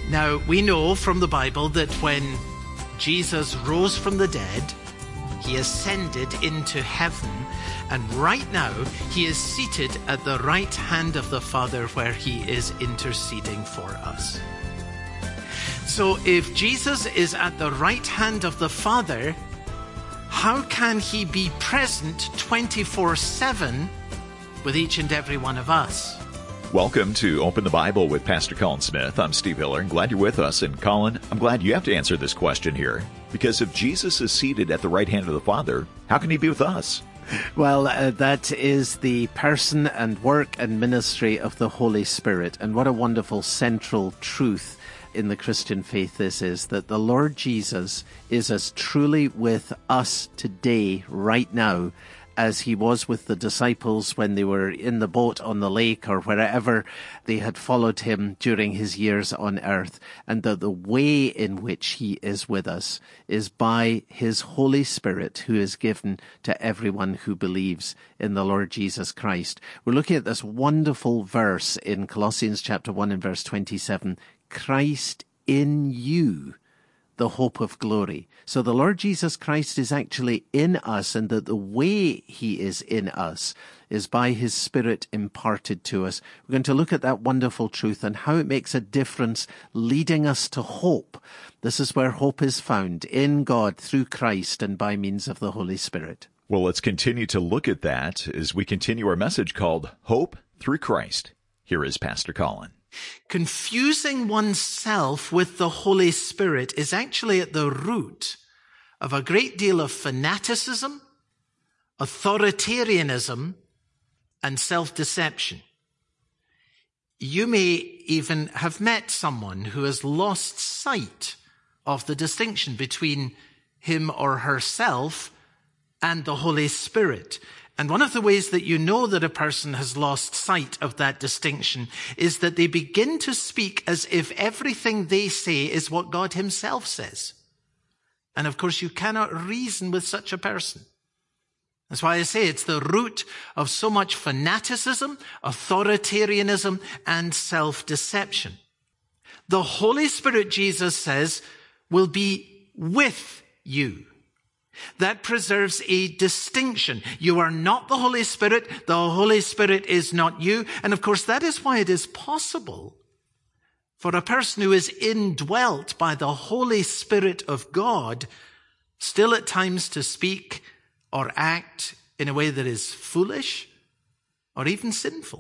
Now, we know from the Bible that when Jesus rose from the dead, he ascended into heaven, and right now he is seated at the right hand of the Father, where he is interceding for us. So if Jesus is at the right hand of the Father, how can he be present 24/7 with each and every one of us? Welcome to Open the Bible with Pastor Colin Smith. I'm Steve Hiller, and glad you're with us. And Colin, I'm glad you have to answer this question here, because if Jesus is seated at the right hand of the Father, how can he be with us? Well, that is the person and work and ministry of the Holy Spirit. And what a wonderful central truth in the Christian faith this is, that the Lord Jesus is as truly with us today, right now, as he was with the disciples when they were in the boat on the lake or wherever they had followed him during his years on earth. And that the way in which he is with us is by his Holy Spirit, who is given to everyone who believes in the Lord Jesus Christ. We're looking at this wonderful verse in Colossians chapter 1 and verse 27, Christ in you, the hope of glory. So the Lord Jesus Christ is actually in us, and that the way he is in us is by his Spirit imparted to us. We're going to look at that wonderful truth and how it makes a difference, leading us to hope. This is where hope is found, in God, through Christ, and by means of the Holy Spirit. Well, let's continue to look at that as we continue our message called Hope Through Christ. Here is Pastor Colin. Confusing oneself with the Holy Spirit is actually at the root of a great deal of fanaticism, authoritarianism, and self-deception. You may even have met someone who has lost sight of the distinction between him or herself and the Holy Spirit. And one of the ways that you know that a person has lost sight of that distinction is that they begin to speak as if everything they say is what God himself says. And of course, you cannot reason with such a person. That's why I say it's the root of so much fanaticism, authoritarianism, and self-deception. The Holy Spirit, Jesus says, will be with you. That preserves a distinction. You are not the Holy Spirit. The Holy Spirit is not you. And of course, that is why it is possible for a person who is indwelt by the Holy Spirit of God still at times to speak or act in a way that is foolish or even sinful.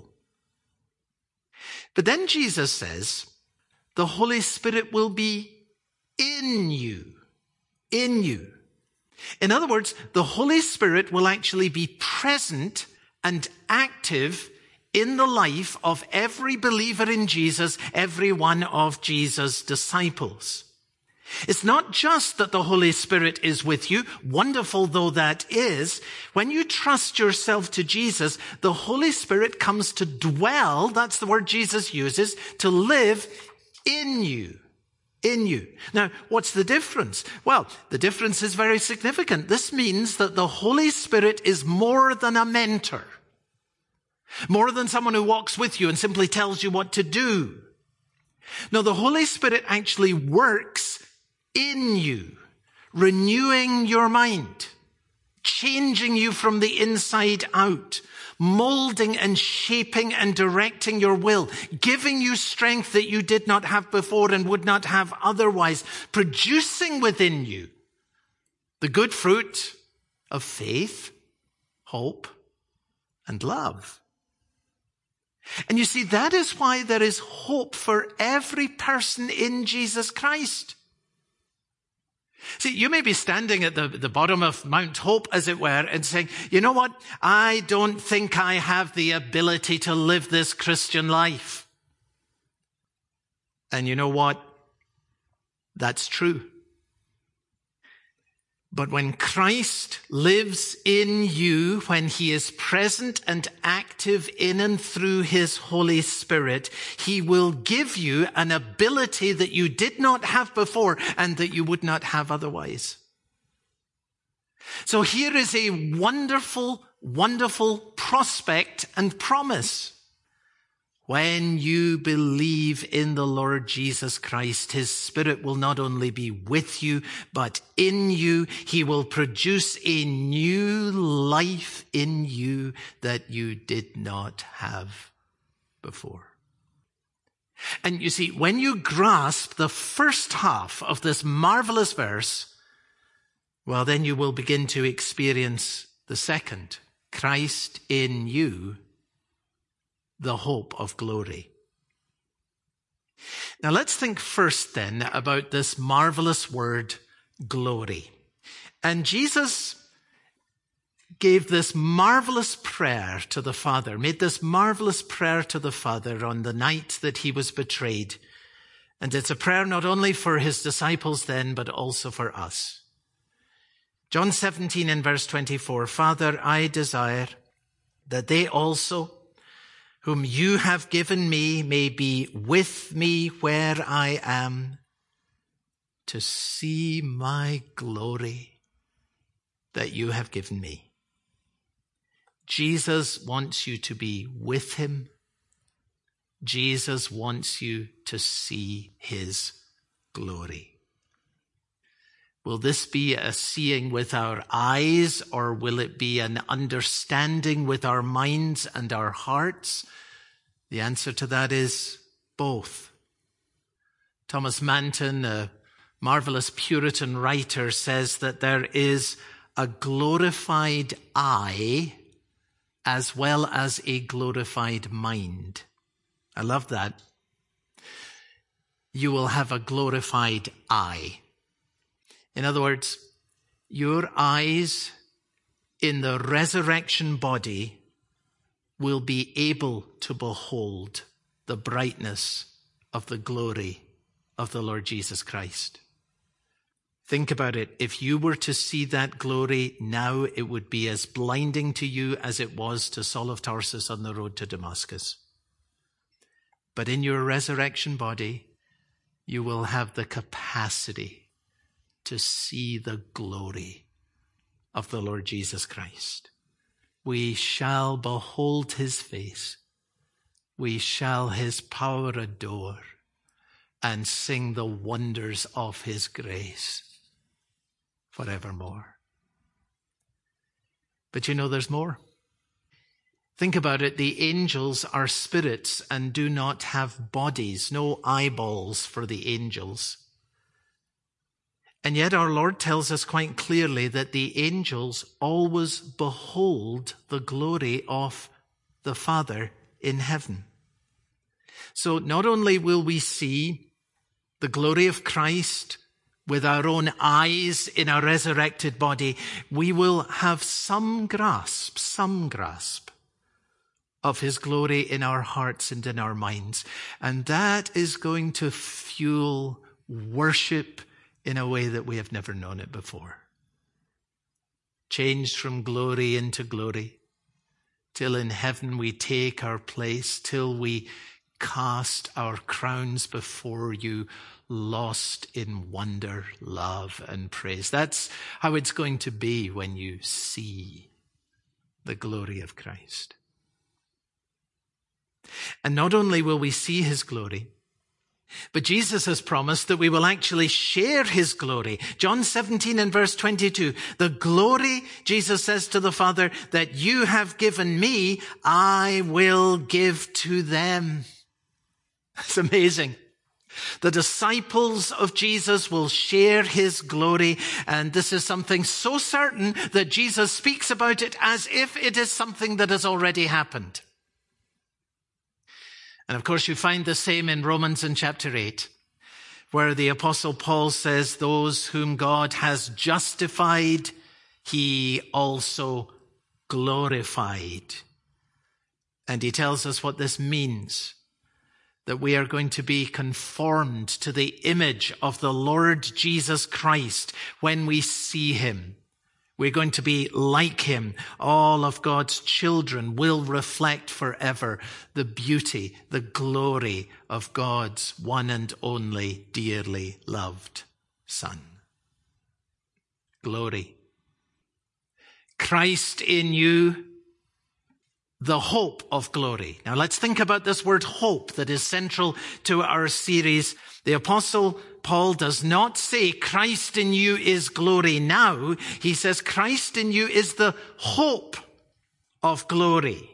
But then Jesus says, the Holy Spirit will be in you. In you. In other words, the Holy Spirit will actually be present and active in the life of every believer in Jesus, every one of Jesus' disciples. It's not just that the Holy Spirit is with you, wonderful though that is. When you trust yourself to Jesus, the Holy Spirit comes to dwell, that's the word Jesus uses, to live in you. In you. Now, what's the difference? Well, the difference is very significant. This means that the Holy Spirit is more than a mentor, more than someone who walks with you and simply tells you what to do. No, the Holy Spirit actually works in you, renewing your mind, changing you from the inside out, molding and shaping and directing your will, giving you strength that you did not have before and would not have otherwise, producing within you the good fruit of faith, hope, and love. And you see, that is why there is hope for every person in Jesus Christ. See, you may be standing at the bottom of Mount Hope, as it were, and saying, you know what? I don't think I have the ability to live this Christian life. And you know what? That's true. But when Christ lives in you, when he is present and active in and through his Holy Spirit, he will give you an ability that you did not have before and that you would not have otherwise. So here is a wonderful, wonderful prospect and promise. When you believe in the Lord Jesus Christ, his Spirit will not only be with you, but in you. He will produce a new life in you that you did not have before. And you see, when you grasp the first half of this marvelous verse, well, then you will begin to experience the second. Christ in you, the hope of glory. Now let's think first then about this marvelous word, glory. And Jesus gave this marvelous prayer to the Father, made this marvelous prayer to the Father on the night that he was betrayed. And it's a prayer not only for his disciples then, but also for us. John 17 and verse 24, Father, I desire that they also, whom you have given me, may be with me where I am, to see my glory that you have given me. Jesus wants you to be with him. Jesus wants you to see his glory. Will this be a seeing with our eyes, or will it be an understanding with our minds and our hearts? The answer to that is both. Thomas Manton, a marvelous Puritan writer, says that there is a glorified eye as well as a glorified mind. I love that. You will have a glorified eye. In other words, your eyes in the resurrection body will be able to behold the brightness of the glory of the Lord Jesus Christ. Think about it. If you were to see that glory now, it would be as blinding to you as it was to Saul of Tarsus on the road to Damascus. But in your resurrection body, you will have the capacity to see the glory of the Lord Jesus Christ. We shall behold his face. We shall his power adore and sing the wonders of his grace forevermore. But you know, there's more. Think about it. The angels are spirits and do not have bodies, no eyeballs for the angels. And yet our Lord tells us quite clearly that the angels always behold the glory of the Father in heaven. So not only will we see the glory of Christ with our own eyes in our resurrected body, we will have some grasp of his glory in our hearts and in our minds. And that is going to fuel worship in a way that we have never known it before. Changed from glory into glory, till in heaven we take our place, till we cast our crowns before you, lost in wonder, love, and praise. That's how it's going to be when you see the glory of Christ. And not only will we see his glory, but Jesus has promised that we will actually share his glory. John 17 and verse 22, the glory, Jesus says to the Father, that you have given me, I will give to them. It's amazing. The disciples of Jesus will share his glory, and this is something so certain that Jesus speaks about it as if it is something that has already happened. And of course, you find the same in Romans in chapter 8, where the Apostle Paul says, those whom God has justified, he also glorified. And he tells us what this means, that we are going to be conformed to the image of the Lord Jesus Christ when we see him. We're going to be like him. All of God's children will reflect forever the beauty, the glory of God's one and only dearly loved Son. Glory. Christ in you, the hope of glory. Now let's think about this word hope that is central to our series. The Apostle Paul does not say Christ in you is glory now. He says Christ in you is the hope of glory.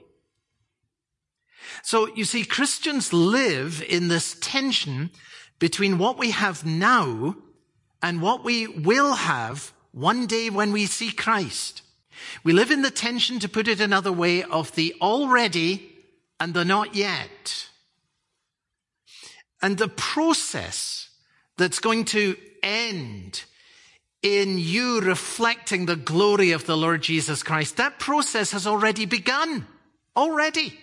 So you see, Christians live in this tension between what we have now and what we will have one day when we see Christ. We live in the tension, to put it another way, of the already and the not yet. And the process that's going to end in you reflecting the glory of the Lord Jesus Christ, that process has already begun. Already.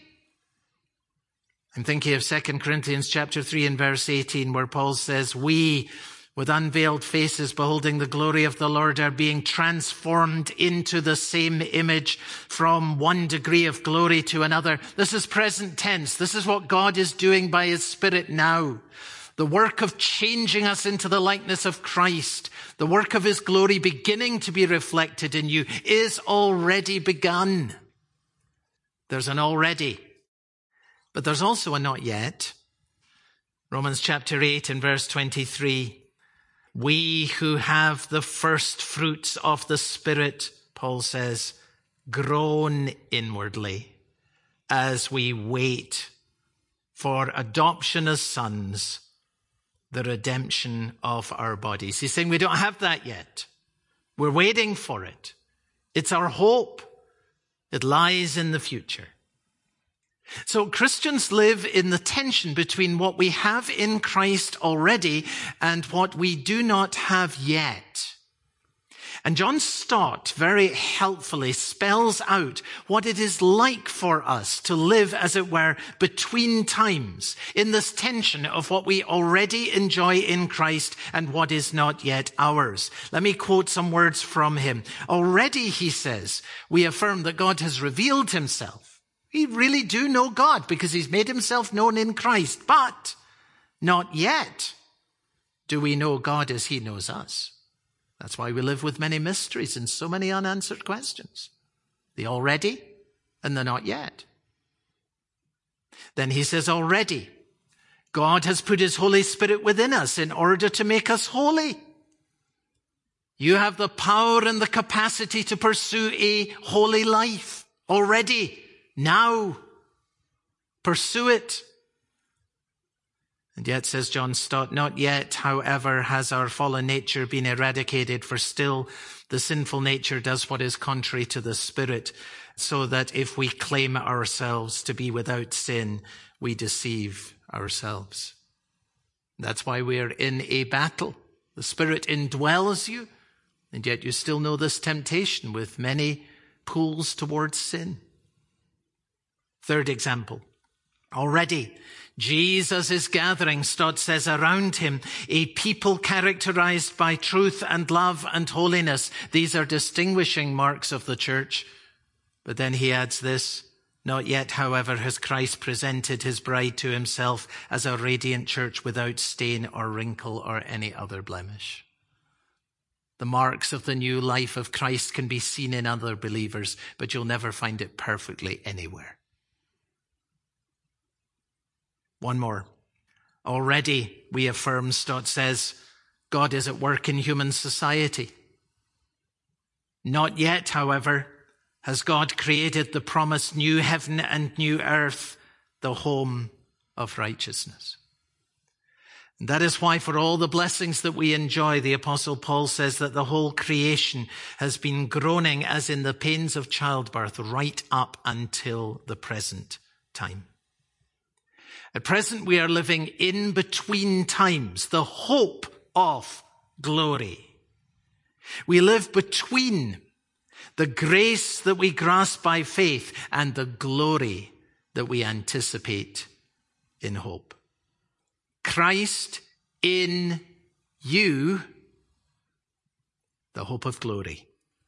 I'm thinking of 2 Corinthians chapter 3 and verse 18, where Paul says, we, with unveiled faces, beholding the glory of the Lord, are being transformed into the same image from one degree of glory to another. This is present tense. This is what God is doing by his Spirit now. The work of changing us into the likeness of Christ, the work of his glory beginning to be reflected in you, is already begun. There's an already, but there's also a not yet. Romans chapter 8 and verse 23. We who have the first fruits of the Spirit, Paul says, groan inwardly as we wait for adoption as sons, the redemption of our bodies. He's saying we don't have that yet. We're waiting for it. It's our hope. It lies in the future. So Christians live in the tension between what we have in Christ already and what we do not have yet. And John Stott very helpfully spells out what it is like for us to live, as it were, between times, in this tension of what we already enjoy in Christ and what is not yet ours. Let me quote some words from him. Already, he says, we affirm that God has revealed himself. We really do know God because he's made himself known in Christ. But not yet do we know God as he knows us. That's why we live with many mysteries and so many unanswered questions. The already and the not yet. Then he says already, God has put his Holy Spirit within us in order to make us holy. You have the power and the capacity to pursue a holy life already. Now, pursue it. And yet, says John Stott, not yet, however, has our fallen nature been eradicated, for still the sinful nature does what is contrary to the Spirit, so that if we claim ourselves to be without sin, we deceive ourselves. That's why we are in a battle. The Spirit indwells you, and yet you still know this temptation with many pulls towards sin. Third example. Already, Jesus is gathering, Stott says, around him a people characterized by truth and love and holiness. These are distinguishing marks of the church. But then he adds this, not yet, however, has Christ presented his bride to himself as a radiant church without stain or wrinkle or any other blemish. The marks of the new life of Christ can be seen in other believers, but you'll never find it perfectly anywhere. One more. Already, we affirm, Stott says, God is at work in human society. Not yet, however, has God created the promised new heaven and new earth, the home of righteousness. And that is why for all the blessings that we enjoy, the Apostle Paul says that the whole creation has been groaning as in the pains of childbirth right up until the present time. At present, we are living in between times, the hope of glory. We live between the grace that we grasp by faith and the glory that we anticipate in hope. Christ in you, the hope of glory.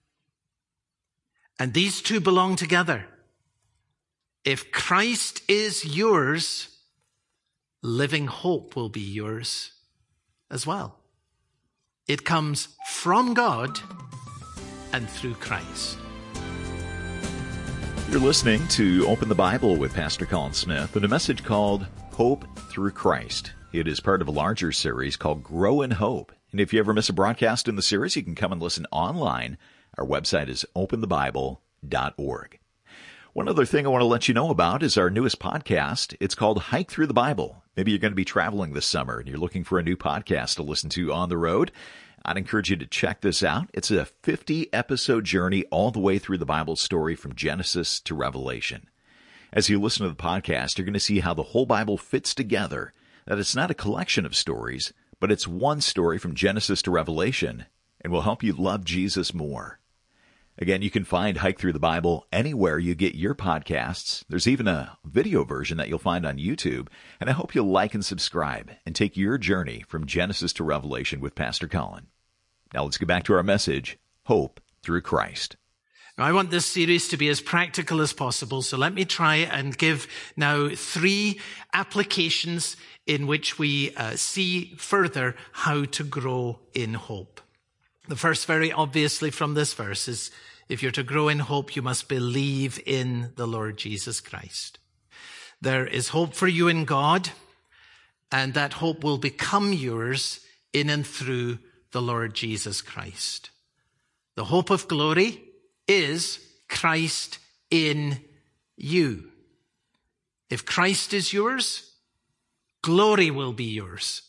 And these two belong together. If Christ is yours, living hope will be yours as well. It comes from God and through Christ. You're listening to Open the Bible with Pastor Colin Smith and a message called Hope Through Christ. It is part of a larger series called Grow in Hope. And if you ever miss a broadcast in the series, you can come and listen online. Our website is openthebible.org. One other thing I want to let you know about is our newest podcast. It's called Hike Through the Bible. Maybe you're going to be traveling this summer and you're looking for a new podcast to listen to on the road. I'd encourage you to check this out. It's a 50-episode journey all the way through the Bible story from Genesis to Revelation. As you listen to the podcast, you're going to see how the whole Bible fits together, that it's not a collection of stories, but it's one story from Genesis to Revelation, and will help you love Jesus more. Again, you can find Hike Through the Bible anywhere you get your podcasts. There's even a video version that you'll find on YouTube. And I hope you'll like and subscribe and take your journey from Genesis to Revelation with Pastor Colin. Now let's get back to our message, Hope Through Christ. Now, I want this series to be as practical as possible, so let me try and give now 3 applications in which we see further how to grow in hope. The first, very obviously from this verse, is if you're to grow in hope, you must believe in the Lord Jesus Christ. There is hope for you in God, and that hope will become yours in and through the Lord Jesus Christ. The hope of glory is Christ in you. If Christ is yours, glory will be yours.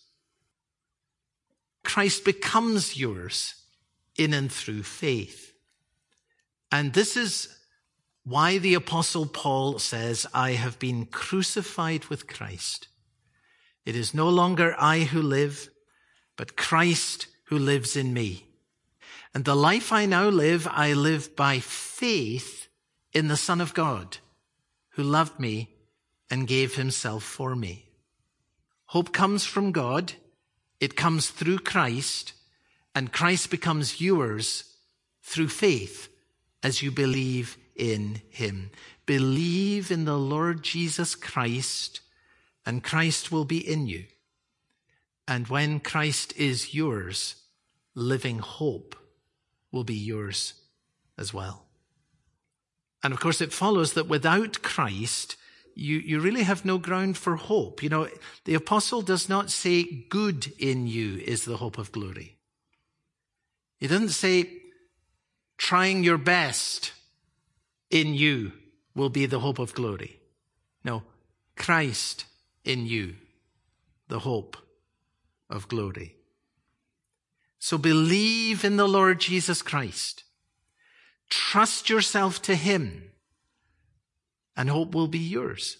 Christ becomes yours in and through faith. And this is why the Apostle Paul says, I have been crucified with Christ. It is no longer I who live, but Christ who lives in me. And the life I now live, I live by faith in the Son of God, who loved me and gave himself for me. Hope comes from God. It comes through Christ, and Christ becomes yours through faith as you believe in him. Believe in the Lord Jesus Christ, and Christ will be in you. And when Christ is yours, living hope will be yours as well. And of course, it follows that without Christ, you really have no ground for hope. You know, the apostle does not say good in you is the hope of glory. He doesn't say trying your best in you will be the hope of glory. No, Christ in you, the hope of glory. So believe in the Lord Jesus Christ. Trust yourself to him, and hope will be yours.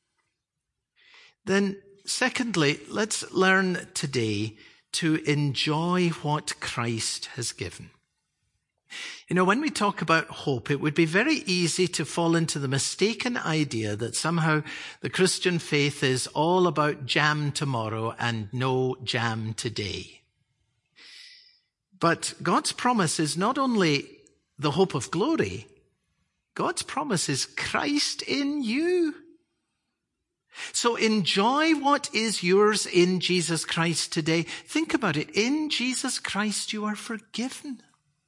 Then, secondly, let's learn today to enjoy what Christ has given. You know, when we talk about hope, it would be very easy to fall into the mistaken idea that somehow the Christian faith is all about jam tomorrow and no jam today. But God's promise is not only the hope of glory, God's promise is Christ in you. So enjoy what is yours in Jesus Christ today. Think about it. In Jesus Christ, you are forgiven.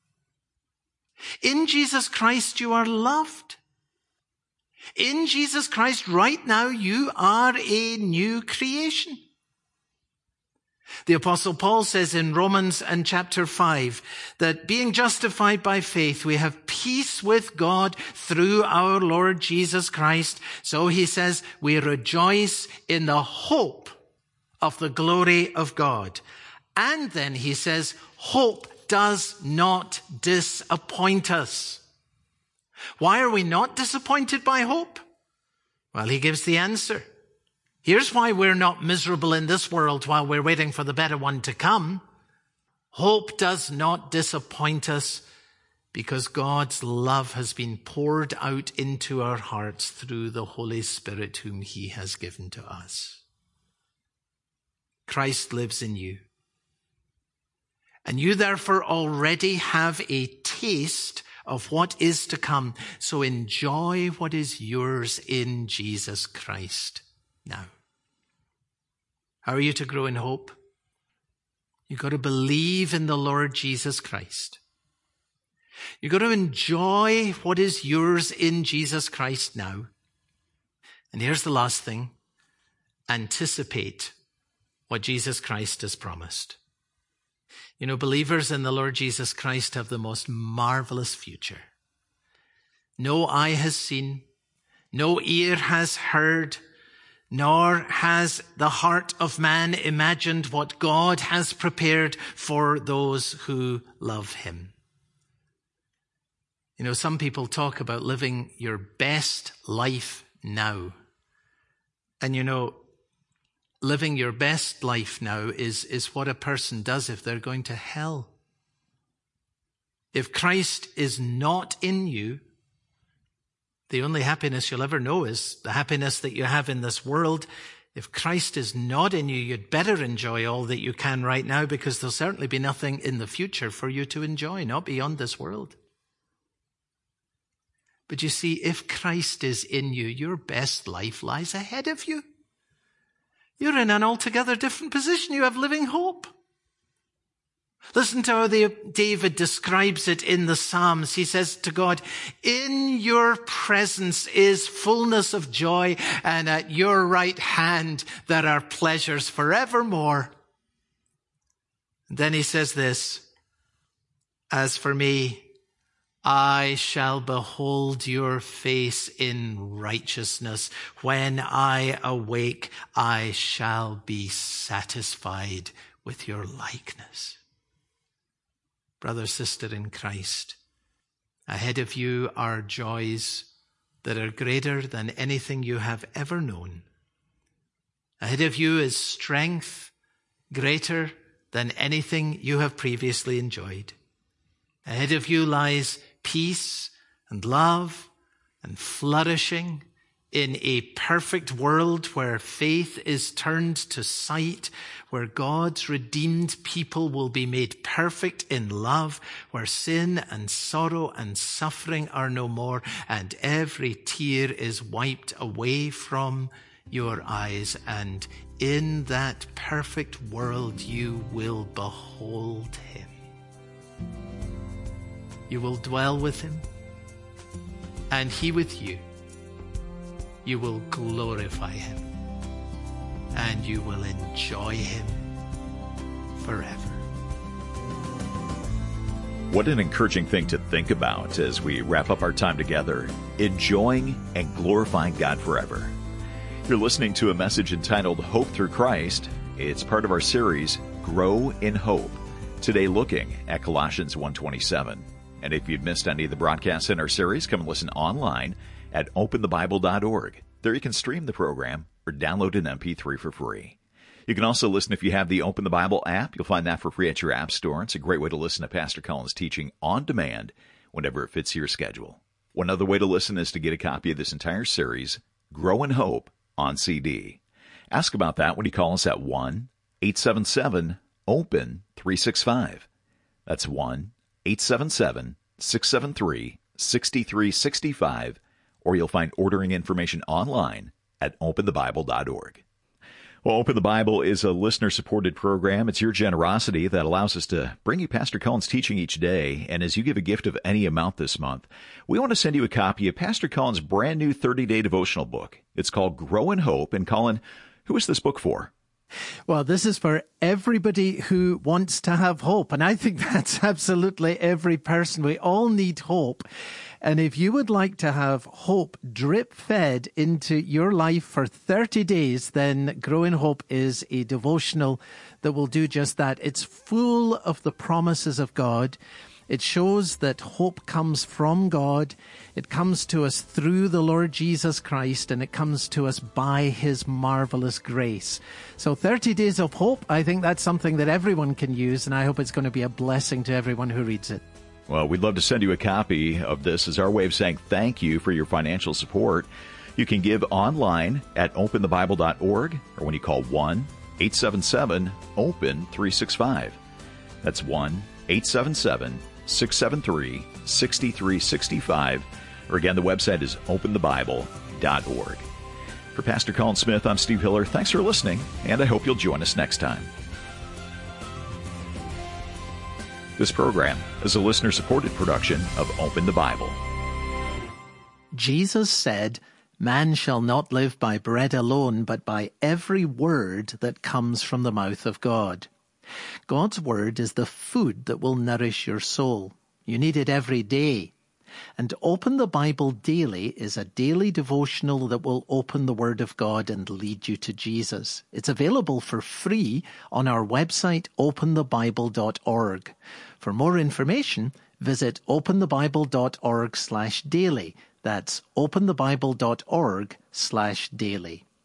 In Jesus Christ, you are loved. In Jesus Christ, right now, you are a new creation. The Apostle Paul says in Romans and chapter 5 that being justified by faith, we have peace with God through our Lord Jesus Christ. So he says we rejoice in the hope of the glory of God. And then he says hope does not disappoint us. Why are we not disappointed by hope? Well, he gives the answer. Here's why we're not miserable in this world while we're waiting for the better one to come. Hope does not disappoint us because God's love has been poured out into our hearts through the Holy Spirit whom he has given to us. Christ lives in you. And you therefore already have a taste of what is to come. So enjoy what is yours in Jesus Christ now. How are you to grow in hope? You've got to believe in the Lord Jesus Christ. You've got to enjoy what is yours in Jesus Christ now. And here's the last thing. Anticipate what Jesus Christ has promised. You know, believers in the Lord Jesus Christ have the most marvelous future. No eye has seen, no ear has heard, nor has the heart of man imagined what God has prepared for those who love him. You know, some people talk about living your best life now. And you know, living your best life now is what a person does if they're going to hell. If Christ is not in you, the only happiness you'll ever know is the happiness that you have in this world. If Christ is not in you, you'd better enjoy all that you can right now, because there'll certainly be nothing in the future for you to enjoy, not beyond this world. But you see, if Christ is in you, your best life lies ahead of you. You're in an altogether different position. You have living hope. Listen to how David describes it in the Psalms. He says to God, in your presence is fullness of joy, and at your right hand there are pleasures forevermore. And then he says this, as for me, I shall behold your face in righteousness. When I awake, I shall be satisfied with your likeness. Brother, sister in Christ, ahead of you are joys that are greater than anything you have ever known. Ahead of you is strength greater than anything you have previously enjoyed. Ahead of you lies peace and love and flourishing in a perfect world where faith is turned to sight, where God's redeemed people will be made perfect in love, where sin and sorrow and suffering are no more, and every tear is wiped away from your eyes. And in that perfect world, you will behold him. You will dwell with him, and he with you. You will glorify him, and you will enjoy him forever. What an encouraging thing to think about as we wrap up our time together, enjoying and glorifying God forever. You're listening to a message entitled Hope Through Christ. It's part of our series, Grow in Hope. Today looking at Colossians 1:27. And if you've missed any of the broadcasts in our series, come and listen online at openthebible.org. There you can stream the program or download an MP3 for free. You can also listen if you have the Open the Bible app. You'll find that for free at your app store. It's a great way to listen to Pastor Colin's teaching on demand whenever it fits your schedule. One other way to listen is to get a copy of this entire series, Grow in Hope, on CD. Ask about that when you call us at 1-877-OPEN-365. That's 1-877-673-6365, or you'll find ordering information online at openthebible.org. Well, Open the Bible is a listener-supported program. It's your generosity that allows us to bring you Pastor Colin's teaching each day. And as you give a gift of any amount this month, we want to send you a copy of Pastor Colin's brand new 30-day devotional book. It's called Grow in Hope. And Colin, who is this book for? Well, this is for everybody who wants to have hope. And I think that's absolutely every person. We all need hope. And if you would like to have hope drip-fed into your life for 30 days, then Grow in Hope is a devotional that will do just that. It's full of the promises of God. It shows that hope comes from God. It comes to us through the Lord Jesus Christ, and it comes to us by his marvelous grace. So 30 days of hope, I think that's something that everyone can use, and I hope it's going to be a blessing to everyone who reads it. Well, we'd love to send you a copy of this as our way of saying thank you for your financial support. You can give online at openthebible.org, or when you call 1-877-OPEN-365. That's 1-877-673-6365. Or again, the website is openthebible.org. For Pastor Colin Smith, I'm Steve Hiller. Thanks for listening, and I hope you'll join us next time. This program is a listener-supported production of Open the Bible. Jesus said, "Man shall not live by bread alone, but by every word that comes from the mouth of God." God's word is the food that will nourish your soul. You need it every day. And Open the Bible Daily is a daily devotional that will open the Word of God and lead you to Jesus. It's available for free on our website, openthebible.org. For more information, visit openthebible.org/daily. That's openthebible.org/daily.